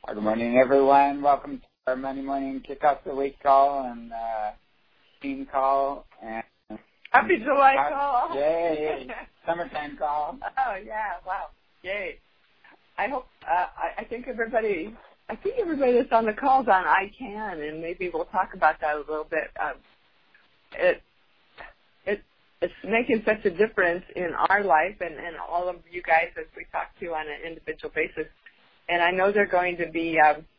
Good morning, everyone. Welcome to our Monday morning kickoff the week call and team call and Happy July call. Yay! Summertime call. Oh yeah! Wow! Yay! I hope I think everybody that's on the call's on ICANN, and maybe we'll talk about that a little bit. It's making such a difference in our life and all of you guys as we talk to on an individual basis. And I know they're going to be,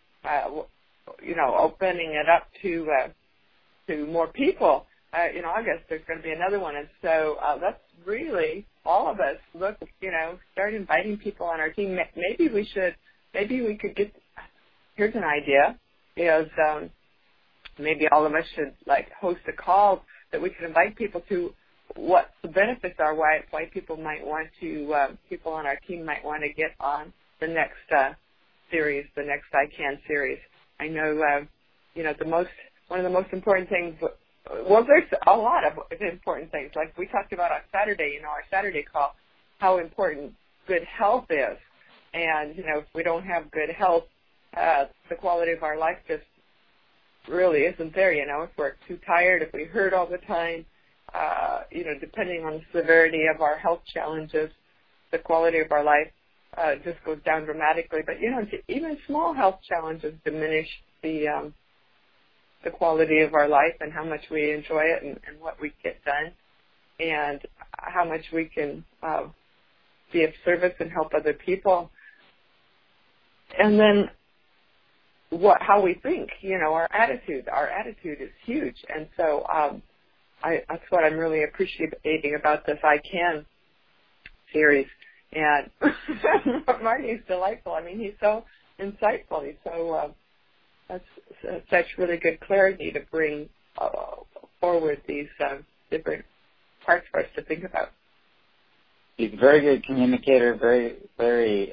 opening it up to more people. In August, there's going to be another one. And so let's really, all of us, start inviting people on our team. Maybe we could get, here's an idea, is maybe all of us should, host a call that we could invite people to what the benefits are, why people might want to, people on our team might want to get on the next series, the next ICANN series. I know, one of the most important things, well, there's a lot of important things. Like we talked about on Saturday, our Saturday call, how important good health is. And, if we don't have good health, the quality of our life just really isn't there, If we're too tired, if we hurt all the time, depending on the severity of our health challenges, the quality of our life just goes down dramatically. But, even small health challenges diminish the quality of our life and how much we enjoy it and what we get done and how much we can be of service and help other people. And then how we think, our attitude. Our attitude is huge. And so that's what I'm really appreciating about this ICANN series. And Marty's delightful. I mean, he's so insightful. He's so that's such really good clarity to bring forward these different parts for us to think about. He's a very good communicator, very, very,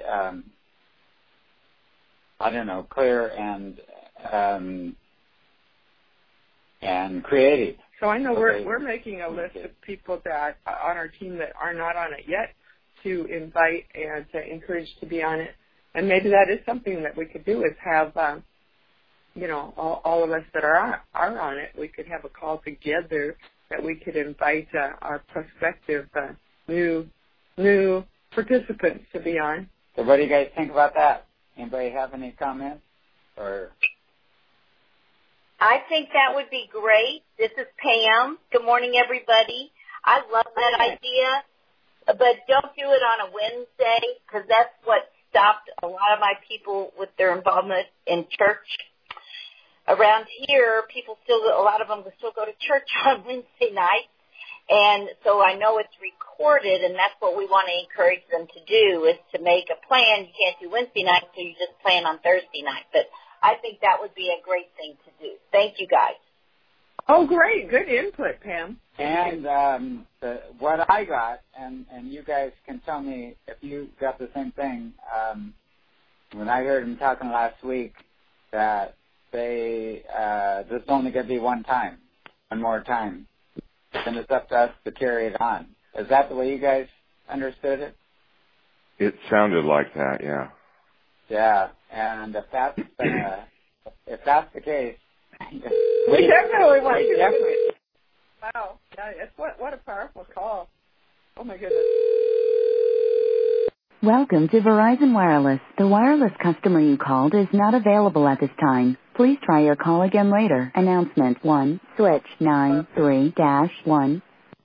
clear and creative. So I know we're making a list of people that on our team that are not on it yet to invite and to encourage to be on it. And maybe that is something that we could do is have, all of us that are on it, we could have a call together that we could invite our prospective new participants to be on. So what do you guys think about that? Anybody have any comments? Or I think that would be great. This is Pam. Good morning, everybody. I love that idea, but don't do it on a Wednesday because that's what stopped a lot of my people with their involvement in church. Around here, a lot of them still go to church on Wednesday night, and so I know it's recorded, and that's what we want to encourage them to do is to make a plan. You can't do Wednesday night, so you just plan on Thursday night. But I think that would be a great thing to do. Thank you, guys. Oh, great. Good input, Pam. And what I got, and you guys can tell me if you got the same thing, when I heard him talking last week that this is only going to be one more time. Then it's up to us to carry it on. Is that the way you guys understood it? It sounded like that, yeah. Yeah, and if that's the case, we definitely want to do it. Wow, yeah, what a powerful call. Oh my goodness. Welcome to Verizon Wireless. The wireless customer you called is not available at this time. Please try your call again later. Announcement 1, switch 93-1.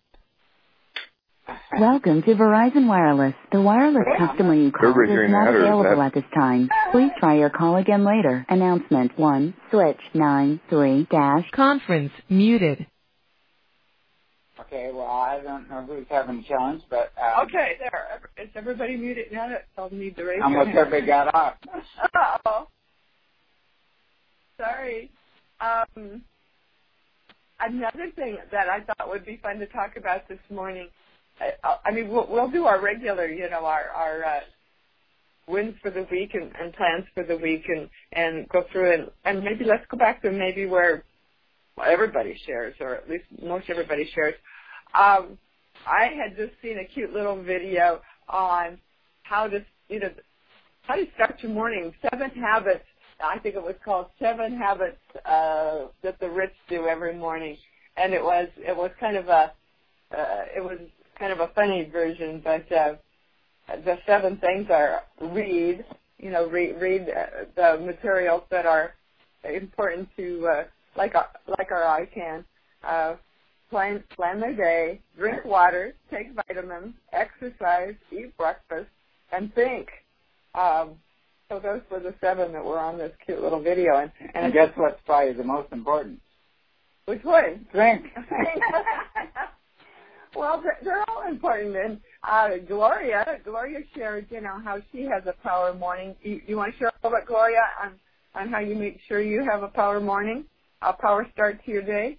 Welcome to Verizon Wireless. The wireless customer you called is not available at this time. Please try your call again later. Announcement 1, switch 93-. Conference muted. Okay, well, I don't know who's having a challenge, but... okay, there. Is everybody muted now? I'll need to raise almost your hand. everybody got off. Oh. Sorry. Another thing that I thought would be fun to talk about this morning, we'll do our regular, our wins for the week and plans for the week and go through and maybe let's go back to maybe where everybody shares, or at least most everybody shares. I had just seen a cute little video on how to start your morning, 7 habits I think it was called 7 Habits that the Rich Do Every Morning, and it was kind of a funny version, but the 7 things are read the materials that are important to like our ICANN. Plan their day, drink water, take vitamins, exercise, eat breakfast, and think. So those were the 7 that were on this cute little video. And guess what's probably the most important? Which one? Drink. Well, they're all important. And Gloria shared, how she has a power morning. You want to share a little bit, Gloria, on how you make sure you have a power morning, a power start to your day?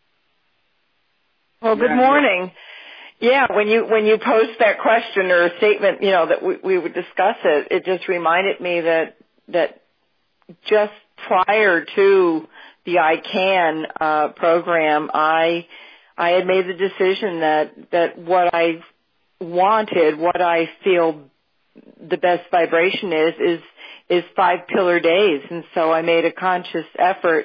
Well, good morning. Yeah, when you posed that question or a statement, that we would discuss it, it just reminded me that just prior to the ICANN program, I had made the decision that what I wanted, what I feel the best vibration is 5 pillar days, and so I made a conscious effort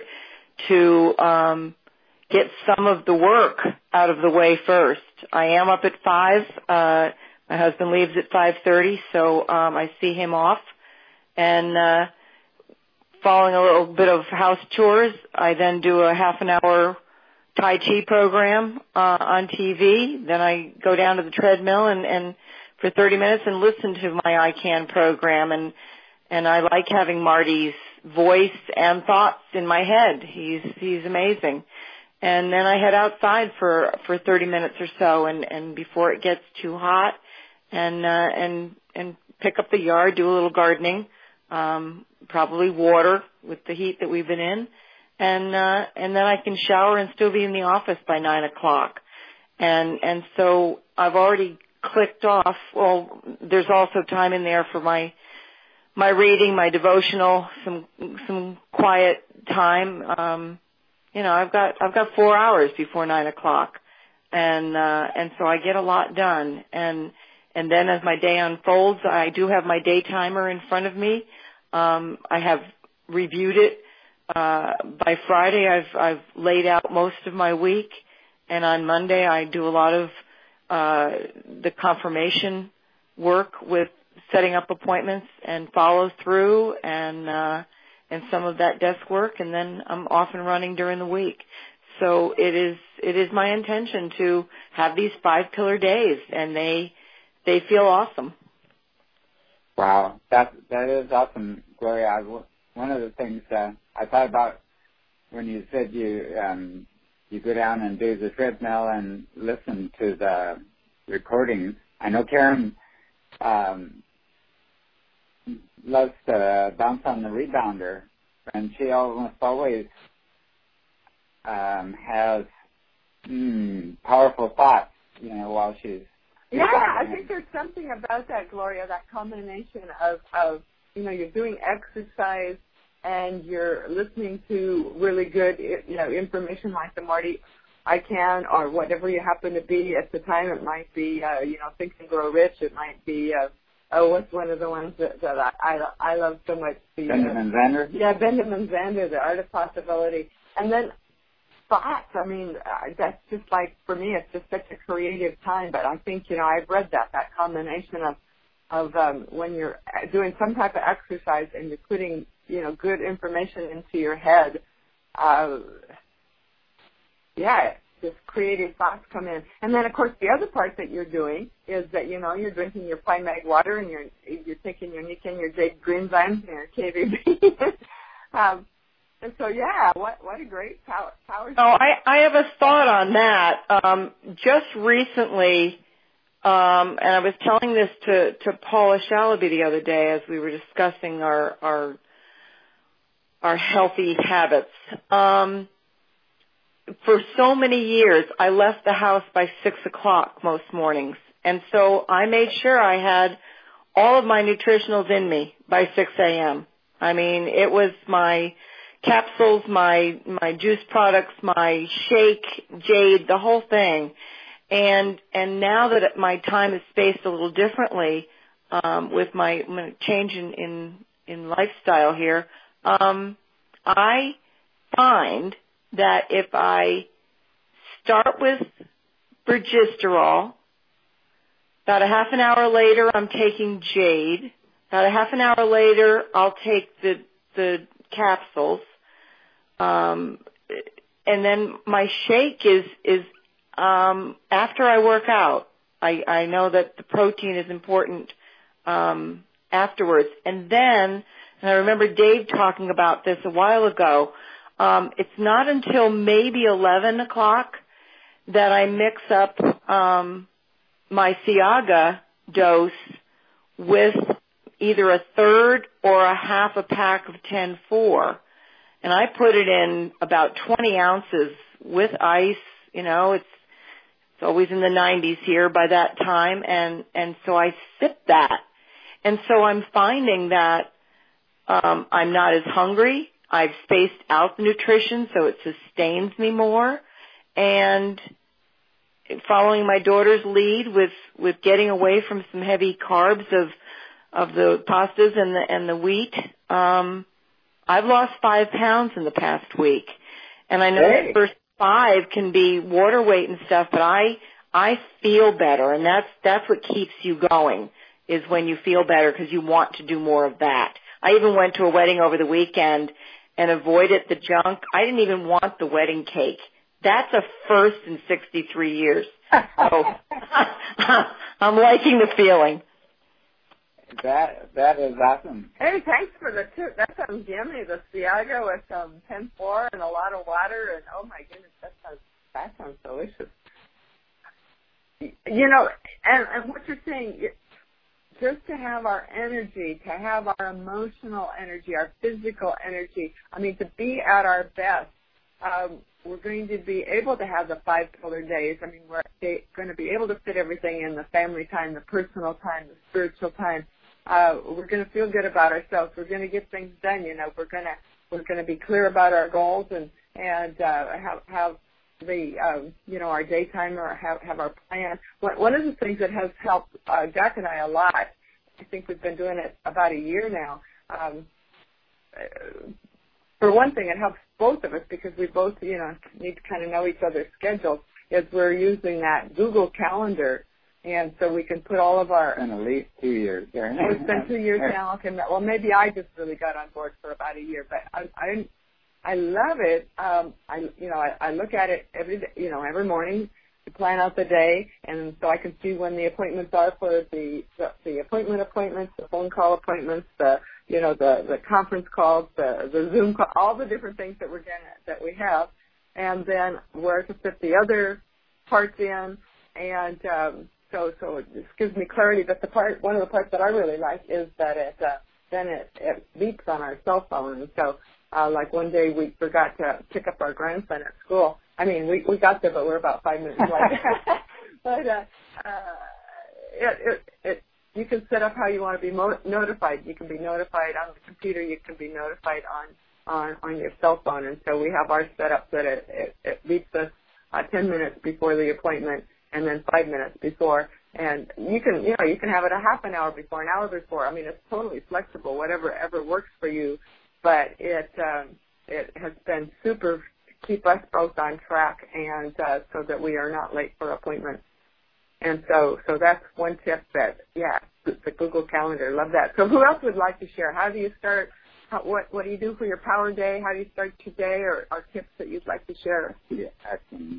to get some of the work out of the way first. I am up at 5. My husband leaves at 5:30, so I see him off. And following a little bit of house chores, I then do a half an hour Tai Chi program on TV. Then I go down to the treadmill and for 30 minutes and listen to my ICANN program. And I like having Marty's voice and thoughts in my head. He's amazing. And then I head outside for 30 minutes or so, and before it gets too hot, and pick up the yard, do a little gardening, probably water with the heat that we've been in, and then I can shower and still be in the office by 9 o'clock. And so I've already clicked off. Well, there's also time in there for my reading, my devotional, some quiet time. I've got 4 hours before 9 o'clock, and so I get a lot done. And then as my day unfolds, I do have my day timer in front of me. I have reviewed it. By Friday, I've laid out most of my week, and on Monday I do a lot of the confirmation work with setting up appointments and follow through and some of that desk work, and then I'm off and running during the week. So it is my intention to have these 5 pillar days, and they feel awesome. Wow, that is awesome, Gloria. One of the things I thought about when you said you go down and do the treadmill and listen to the recordings. I know Karen loves to bounce on the rebounder, and she almost always has powerful thoughts, while she's... Yeah, I think there's something about that, Gloria, that combination of you're doing exercise and you're listening to really good, information like the Marty ICANN or whatever you happen to be at the time. It might be, Think and Grow Rich. It might be... what's one of the ones that I love so much? Benjamin Zander? Yeah, Benjamin Zander, The Art of Possibility. And then thoughts, that's just like, for me, it's just such a creative time. But I think, I've read that combination of when you're doing some type of exercise and you're putting, good information into your head, just creative thoughts come in. And then, of course, the other part that you're doing is that, you're drinking your Primag water and you're taking your Nikken, your Jade Greenzymes, and your KVB. And so, what a great power. Oh, I have a thought on that. Just recently, and I was telling this to Paula Shalaby the other day as we were discussing our healthy habits. For so many years, I left the house by 6 o'clock most mornings. And so I made sure I had all of my nutritionals in me by 6 a.m. It was my capsules, my juice products, my shake, Jade, the whole thing. And now that my time is spaced a little differently, with my change in lifestyle here, I find that if I start with Progesterol, about a half an hour later I'm taking Jade. About a half an hour later I'll take the capsules. And then my shake is after I work out. I know that the protein is important afterwards. And I remember Dave talking about this a while ago, it's not until maybe 11 o'clock that I mix up my Ciaga dose with either a third or a half a pack of 10-4. And I put it in about 20 ounces with ice. You know, it's always in the 90s here by that time. And so I sip that. And so I'm finding that I'm not as hungry. I've spaced out the nutrition so it sustains me more. And following my daughter's lead with getting away from some heavy carbs of the pastas and the wheat, I've lost 5 pounds in the past week. And I know that first 5 can be water weight and stuff, but I feel better, and that's what keeps you going, is when you feel better because you want to do more of that. I even went to a wedding over the weekend and avoided the junk. I didn't even want the wedding cake. That's a first in 63 years. So I'm liking the feeling. That is awesome. Hey, thanks for the tip. That sounds yummy. The Ciaga with 10-4 and a lot of water, and oh my goodness, that sounds delicious. You know, and what you're saying, just to have our energy, to have our emotional energy, our physical energy, I mean, to be at our best, we're going to be able to have the 5 pillar days. I mean, we're going to be able to fit everything in, the family time, the personal time, the spiritual time. We're going to feel good about ourselves. We're going to get things done. You know, we're going to be clear about our goals and have the our daytime or have our plan. One of the things that has helped Jack and I a lot, I think we've been doing it about a year now. For one thing, it helps both of us because we both need to kind of know each other's schedules. Is we're using that Google Calendar. And so we can put all of our... It's been at least 2 years. It's been 2 years now. Okay, well, maybe I just really got on board for about a year, but I love it. I look at it every day, every morning to plan out the day, and so I can see when the appointments are for the appointments, the phone call appointments, the conference calls, the Zoom call, all the different things that we have, and then where to fit the other parts in, and so it just gives me clarity. But one of the parts that I really like is that it beeps on our cell phone. And so, like one day we forgot to pick up our grandson at school. I mean, we got there, but we're about 5 minutes late. But you can set up how you want to be notified. You can be notified on the computer. You can be notified on your cell phone. And so we have ours set up so that it beeps us 10 minutes before the appointment, and then 5 minutes before, and you can have it a half an hour before, an hour before. I mean, it's totally flexible, whatever works for you. But it has been super to keep us both on track, and so that we are not late for appointments. And so that's one tip the Google Calendar. Love that. So who else would like to share? How do you start? What do you do for your power day? How do you start today, or tips that you'd like to share? Yeah, excellent.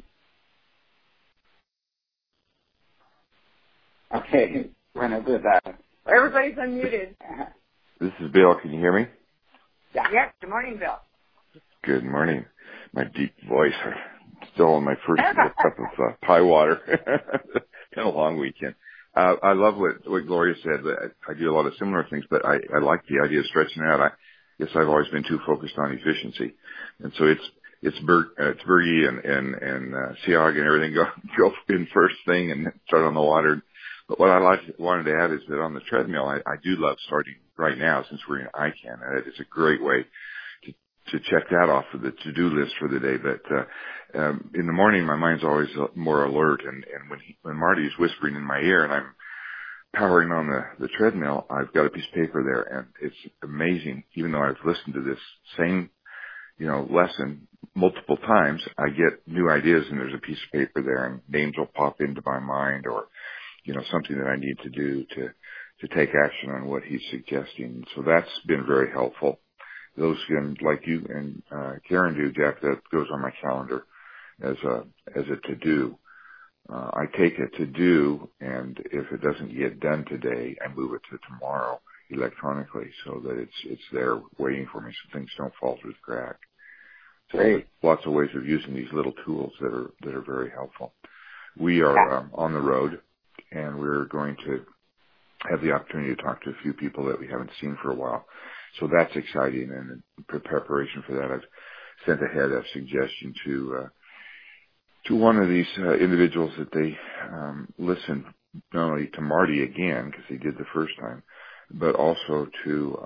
Okay, when it was everybody's unmuted. This is Bill. Can you hear me? Yeah. Yes. Good morning, Bill. Good morning. My deep voice. Still on my first cup of pie water. Been a long weekend. I love what Gloria said. I do a lot of similar things, but I like the idea of stretching out. I guess I've always been too focused on efficiency, and so it's Bergie and Ciaga and everything go in first thing and start on the water. But what I wanted to add is that on the treadmill, I do love starting right now since we're in ICANN. And it's a great way to check that off of the to-do list for the day. But in the morning, my mind's always more alert. And when Marty's whispering in my ear and I'm powering on the treadmill, I've got a piece of paper there, and it's amazing. Even though I've listened to this same, lesson multiple times, I get new ideas, and there's a piece of paper there, and names will pop into my mind, or something that I need to do to take action on what he's suggesting. So that's been very helpful. Those can, like you and Karen do, Jack, that goes on my calendar as a to-do. I take a to-do, and if it doesn't get done today, I move it to tomorrow electronically so that it's there waiting for me so things don't fall through the crack. So there's lots of ways of using these little tools that are very helpful. We are on the road, and we're going to have the opportunity to talk to a few people that we haven't seen for a while. So that's exciting, and in preparation for that, I've sent ahead a suggestion to one of these individuals that they listen not only to Marty again, because he did the first time, but also to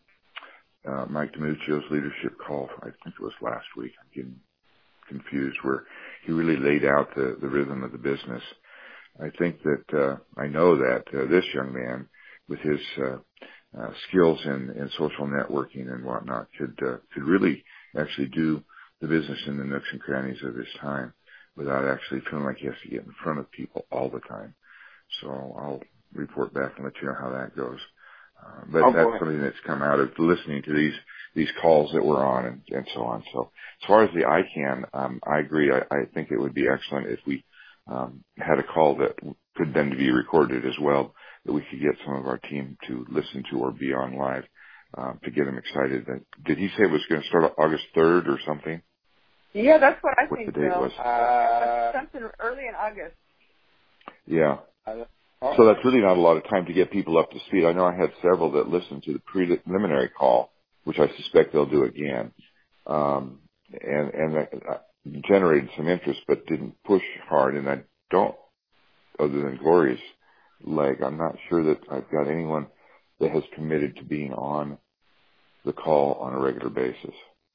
Mike DiMuccio's leadership call. I think it was last week. I'm getting confused, where he really laid out the rhythm of the business. I think that I know that this young man, with his skills in social networking and whatnot, could really actually do the business in the nooks and crannies of his time without actually feeling like he has to get in front of people all the time. So I'll report back and let you know how that goes. But that's something that's come out of listening to these calls that we're on and so on. So as far as the ICANN, I agree. I think it would be excellent if we had a call that could then be recorded as well, that we could get some of our team to listen to or be on live to get them excited. Did he say it was going to start August 3rd or something? Yeah, that's what I think. What the date was? Something early in August. Yeah. So that's really not a lot of time to get people up to speed. I know I had several that listened to the preliminary call, which I suspect they'll do again, and that generated some interest, but didn't push hard. And I don't, other than Gloria's leg, I'm not sure that I've got anyone that has committed to being on the call on a regular basis.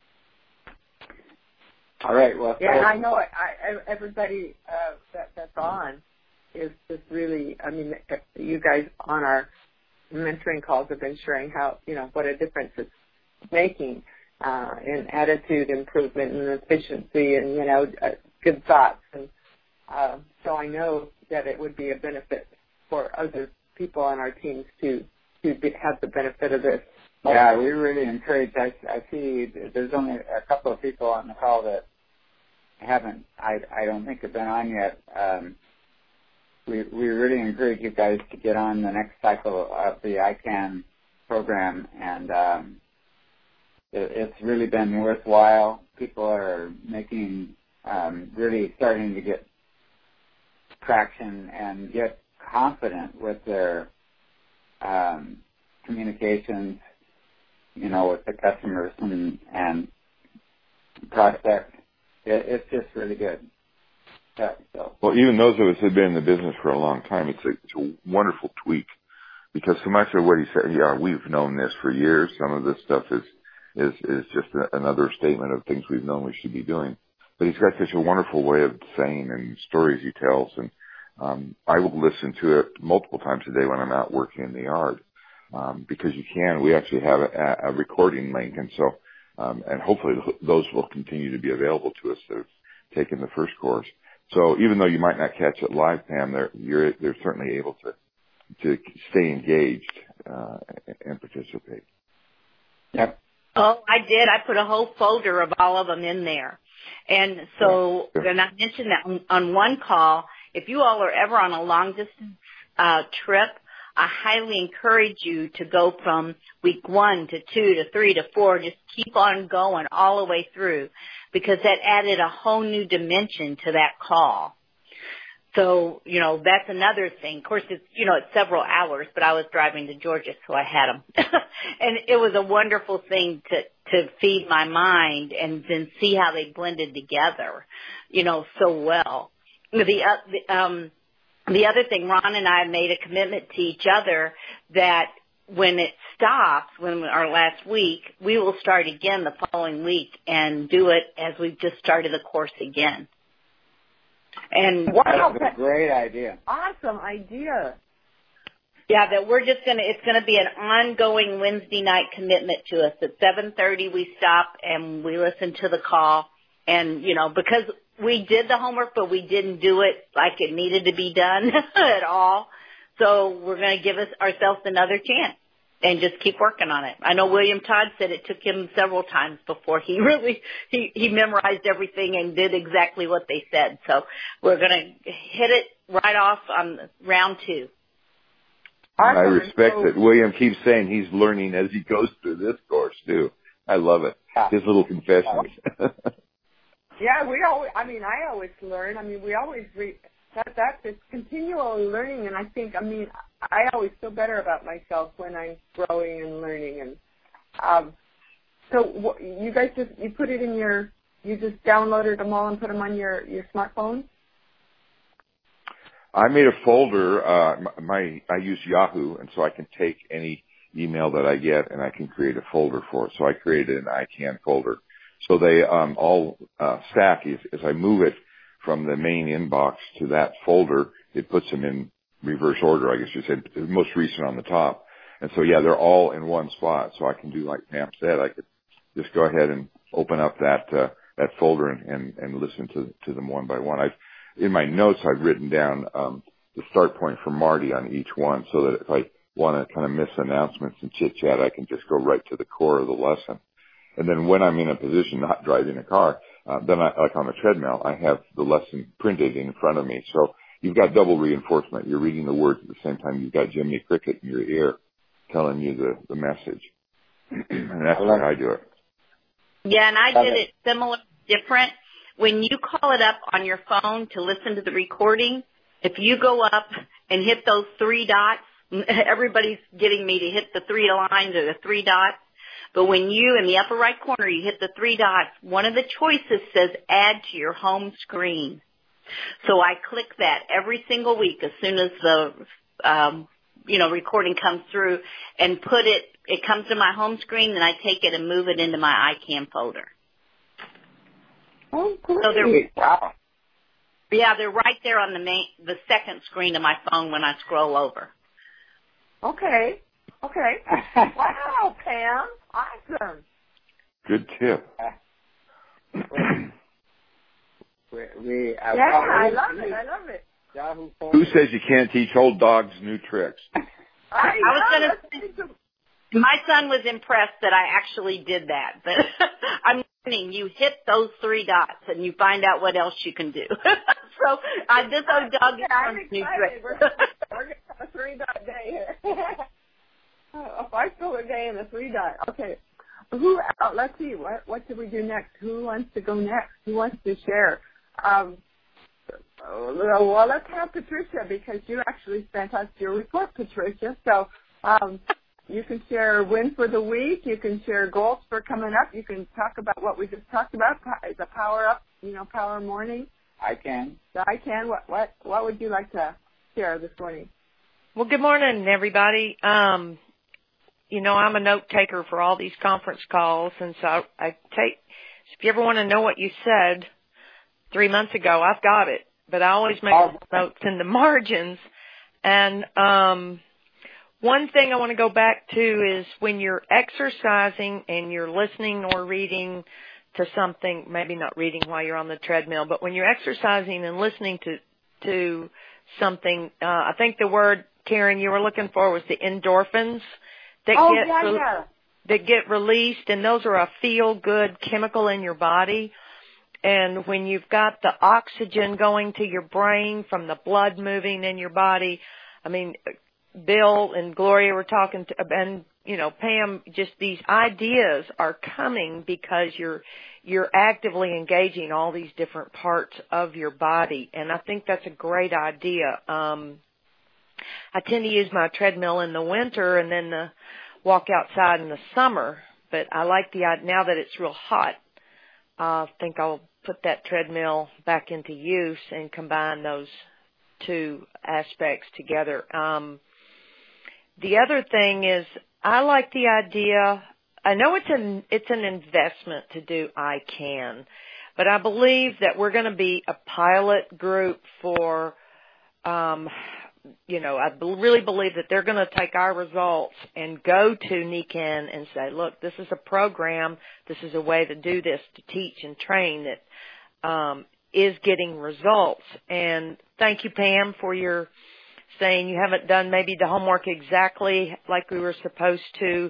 All right. Well, yeah, and I know everybody that's on is just really. I mean, you guys on our mentoring calls have been sharing how what a difference it's making in attitude improvement and efficiency and good thoughts, and so I know that it would be a benefit for other people on our teams to have the benefit of this. Yeah, we really encourage. I see there's only a couple of people on the call that haven't. I don't think have been on yet. We really encourage you guys to get on the next cycle of the ICANN program, and it's really been worthwhile. People are really starting to get traction and get confident with their communications, with the customers and prospects. It's just really good. So. Well, even those of us who have been in the business for a long time, it's a wonderful tweak, because so much of what he said, we've known this for years. Some of this stuff is just another statement of things we've known we should be doing. But he's got such a wonderful way of saying and stories he tells, and I will listen to it multiple times a day when I'm out working in the yard, because we actually have a recording link, and so and hopefully those will continue to be available to us that have taken the first course. So even though you might not catch it live, Pam, they're certainly able to stay engaged and participate. Yep. Oh, I did. I put a whole folder of all of them in there. And so, and I mentioned that on one call, if you all are ever on a long-distance trip, I highly encourage you to go from week 1 to 2 to 3 to 4, just keep on going all the way through, because that added a whole new dimension to that call. So, that's another thing. Of course, it's several hours, but I was driving to Georgia, so I had them. And it was a wonderful thing to feed my mind and then see how they blended together, so well. The other thing, Ron and I made a commitment to each other that when it stops, our last week, we will start again the following week and do it as we've just started the course again. And wow, that's a great idea. Awesome idea. Yeah, that we're just it's gonna be an ongoing Wednesday night commitment to us. At 7:30 we stop and we listen to the call, and because we did the homework but we didn't do it like it needed to be done at all. So we're gonna give ourselves another chance and just keep working on it. I know William Todd said it took him several times before he really he memorized everything and did exactly what they said. So we're gonna hit it right off on round 2. Awesome. I respect that William keeps saying he's learning as he goes through this course too. I love it. His little confessions. Yeah, I always learn. We always that's it's continual learning, and I always feel better about myself when I'm growing and learning. And so you guys you put it in you just downloaded them all and put them on your smartphone? I made a folder. I use Yahoo, and so I can take any email that I get and I can create a folder for it. So I created an ICANN folder. So they all stack. As I move it from the main inbox to that folder, it puts them in reverse order, I guess you said, most recent on the top. And so, yeah, they're all in one spot. So I can do like Pam said. I could just go ahead and open up that folder and listen to them one by one. In my notes, I've written down the start point for Marty on each one, so that if I want to kind of miss announcements and chit-chat, I can just go right to the core of the lesson. And then when I'm in a position not driving a car, then like on the treadmill, I have the lesson printed in front of me. So you've got double reinforcement. You're reading the words at the same time. You've got Jiminy Cricket in your ear telling you the message. And that's how I do it. Yeah, and I did it similar, different. When you call it up on your phone to listen to the recording, if you go up and hit those 3 dots, everybody's getting me to hit the 3 lines or the 3 dots. But when you, in the upper right corner, you hit the 3 dots, one of the choices says add to your home screen. So I click that every single week as soon as the, recording comes through and it comes to my home screen, and I take it and move it into my ICANN folder. Oh, great. So wow. Yeah, they're right there on the second screen of my phone when I scroll over. Okay. Wow, Pam. Awesome. Good tip. I love it. Who says you can't teach old dogs new tricks? I was going to say, my son was impressed that I actually did that. But I'm learning, you hit those 3 dots and you find out what else you can do. So this old dog is new trick. We're going to have a 3-dot day here. A 5-pillar day and a 3-dot. Okay. Let's see. What do we do next? Who wants to go next? Who wants to share? Well, let's have Patricia, because you actually sent us your report, Patricia. So you can share win for the week. You can share goals for coming up. You can talk about what we just talked about, the power up, power morning. I can. What would you like to share this morning? Well, good morning, everybody. I'm a note taker for all these conference calls, and so if you ever want to know what you said 3 months ago, I've got it. But I always make notes in the margins. And one thing I want to go back to is when you're exercising and you're listening or reading to something, maybe not reading while you're on the treadmill, but when you're exercising and listening to something, I think the word, Karen, you were looking for was the endorphins that get released, and those are a feel-good chemical in your body. And when you've got the oxygen going to your brain from the blood moving in your body, Bill and Gloria were talking to, and, Pam, just these ideas are coming because you're actively engaging all these different parts of your body. And I think that's a great idea. I tend to use my treadmill in the winter and then walk outside in the summer. But I like now that it's real hot, I think I'll put that treadmill back into use and combine those 2 aspects together. The other thing is I like the idea. I know it's an investment to do ICANN, but I believe that we're going to be a pilot group for I really believe that they're going to take our results and go to NECAN and say, look, this is a program, this is a way to do this, to teach and train that is getting results. And thank you, Pam, for your saying you haven't done maybe the homework exactly like we were supposed to,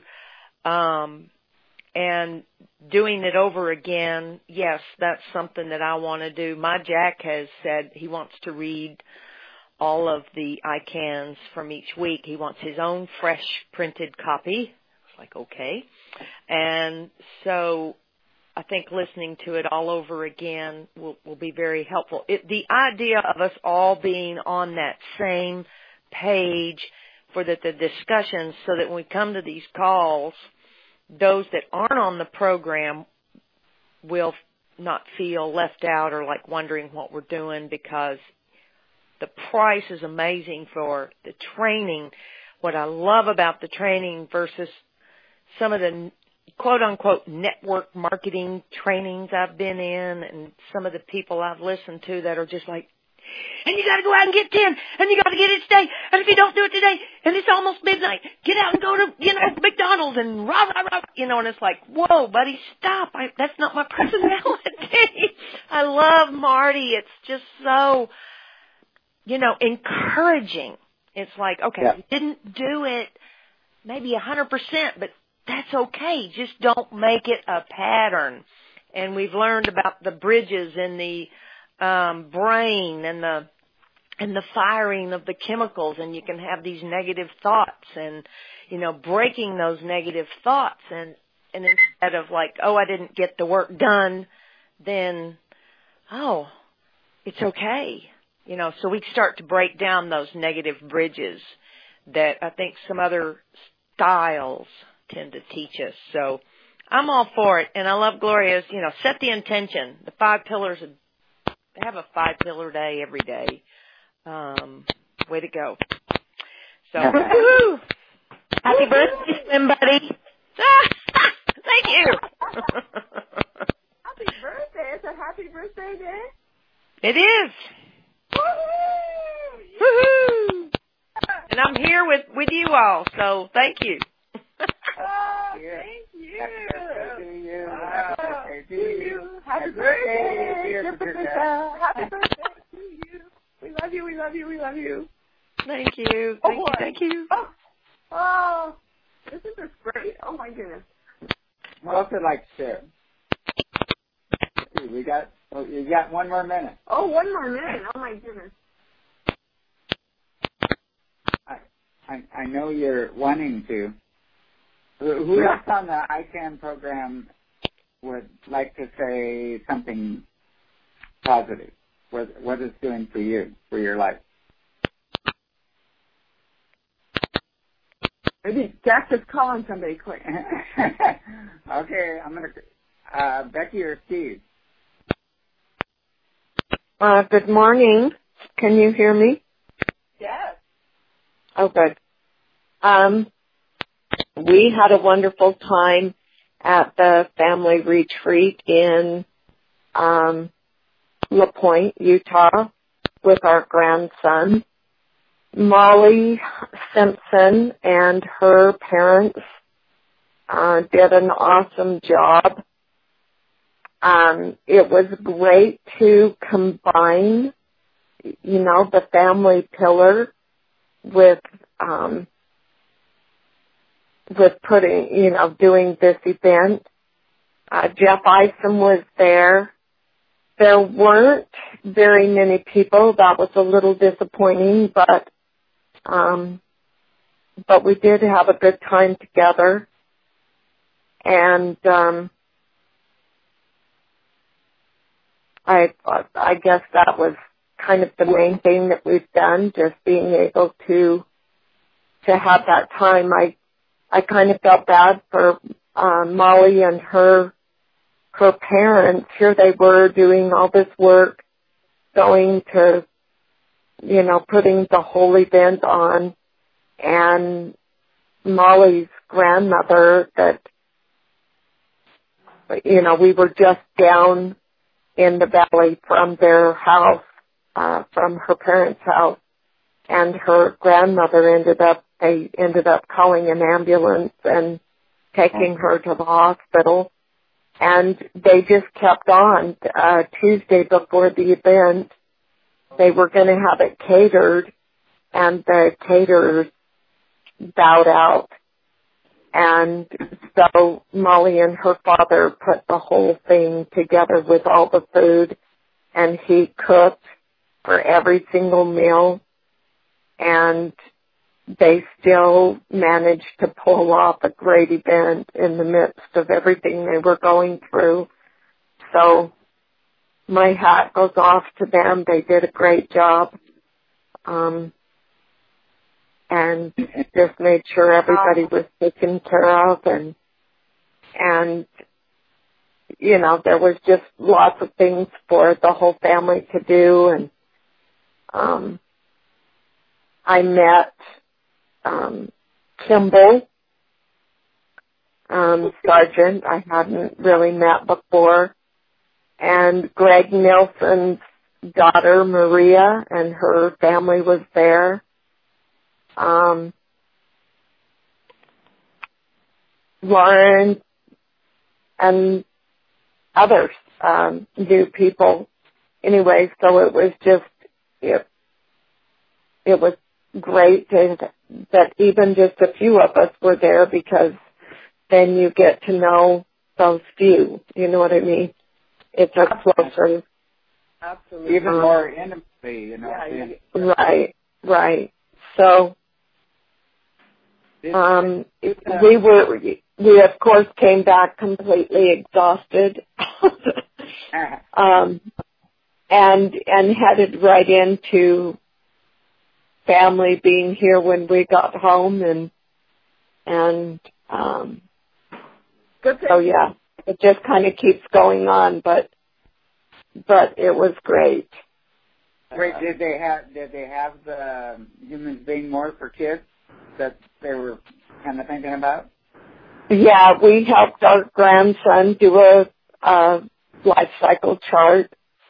and doing it over again. Yes, that's something that I want to do. My Jack has said he wants to read all of the ICANNs from each week. He wants his own fresh printed copy. It's like, okay. And so I think listening to it all over again will be very helpful. The idea of us all being on that same page for the discussions, so that when we come to these calls, those that aren't on the program will not feel left out or like wondering what we're doing, because the price is amazing for the training. What I love about the training versus some of the quote-unquote network marketing trainings I've been in, and some of the people I've listened to that are just like, and you got to go out and get 10, and you got to get it today, and if you don't do it today, and it's almost midnight, get out and go to, McDonald's and rah, rah, rah, and it's like, whoa, buddy, stop. That's not my personality. I love Marty. It's just so, encouraging. It's like, okay, you didn't do it maybe 100%, but that's okay. Just don't make it a pattern. And we've learned about the bridges in the brain and the firing of the chemicals, and you can have these negative thoughts and, breaking those negative thoughts, and instead of like, oh, I didn't get the work done, then, oh, it's okay. So we start to break down those negative bridges that I think some other styles tend to teach us. So I'm all for it, and I love Gloria's, set the intention. The 5 pillars, have a 5-pillar day every day. Way to go. So, woo-hoo! Happy birthday, somebody. Thank you. Happy birthday. It's a happy birthday day. It is. Woo-hoo! Woo-hoo! And I'm here with you all, so thank you. Thank you. Happy birthday to you. Happy birthday, dear Patricia. Happy birthday to you. We love you. We love you. We love you. Thank you. Thank you. Oh, this is just great. Oh my goodness. What else would like to share? Let's see, you got 1 more minute. Oh, 1 more minute. Oh my goodness. I know you're wanting to. Who else on the ICANN program would like to say something positive? What it's doing for you, for your life? Maybe Jack is calling somebody quick. Okay, I'm going to, Becky or Steve? Good morning. Can you hear me? Yes. Oh, good. We had a wonderful time at the family retreat in La Pointe, Utah, with our grandson. Molly Simpson and her parents did an awesome job. It was great to combine, the family pillar with putting, doing this event. Jeff Isom was there. There weren't very many people. That was a little disappointing, but we did have a good time together. And I guess that was kind of the main thing that we've done, just being able to have that time. I kind of felt bad for Molly and her parents. Here they were doing all this work, going to, putting the whole event on, and Molly's grandmother that, we were just down in the valley from their house, from her parents' house, and her grandmother ended up calling an ambulance and taking her to the hospital. And they just kept on. Tuesday before the event, they were going to have it catered, and the caterers bowed out. And so Molly and her father put the whole thing together with all the food, and he cooked for every single meal, and they still managed to pull off a great event in the midst of everything they were going through. So my hat goes off to them. They did a great job. And just made sure everybody was taken care of, and you know, there was just lots of things for the whole family to do. And I met Kimball Sargent. I hadn't really met before, and Greg Nilsson's daughter Maria and her family was there. Lauren and others, new people. Anyway, so it was just, it was great that even just a few of us were there, because then you get to know those few. You know what I mean? It's a closer. Absolutely. Even more intimacy, you know. Yeah, right. So, we of course came back completely exhausted, and headed right into family being here when we got home, and so yeah, it just kind of keeps going on, but it was great. Great. Did they have the humans being more for kids that they were kind of thinking about? Yeah, we helped our grandson do a life cycle chart.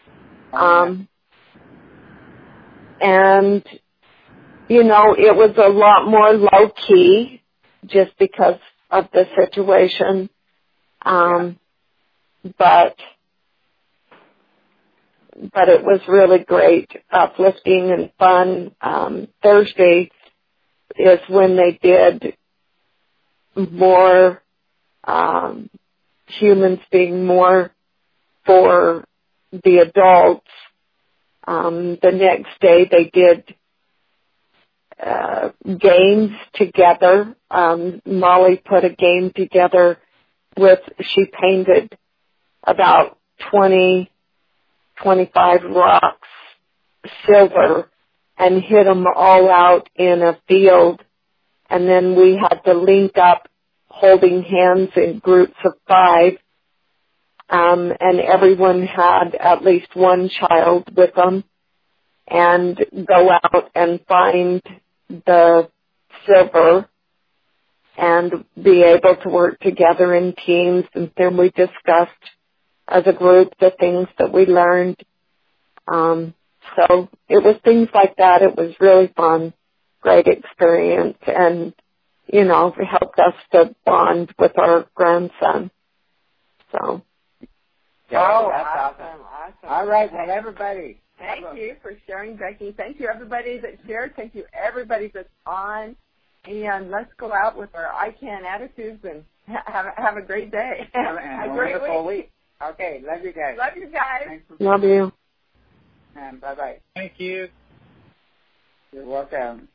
And, you know, it was a lot more low key just because of the situation. But it was really great, uplifting and fun. Thursday is when they did more humans being more for the adults. The next day they did games together. Molly put a game together she painted about 25 rocks silver and hid them all out in a field. And then we had to link up holding hands in groups of 5. And everyone had at least one child with them, and go out and find the silver and be able to work together in teams. And then we discussed as a group the things that we learned. So it was things like that. It was really fun, great experience, and, you know, it helped us to bond with our grandson. So. Oh, that's awesome. All right, well, everybody. Thank you for sharing, Becky. Thank you, everybody that shared. Thank you, everybody that's on. And let's go out with our I Can attitudes and have a great day. Have a great week. Okay, love you guys. Love you guys. Love you. And bye-bye. Thank you. You're welcome.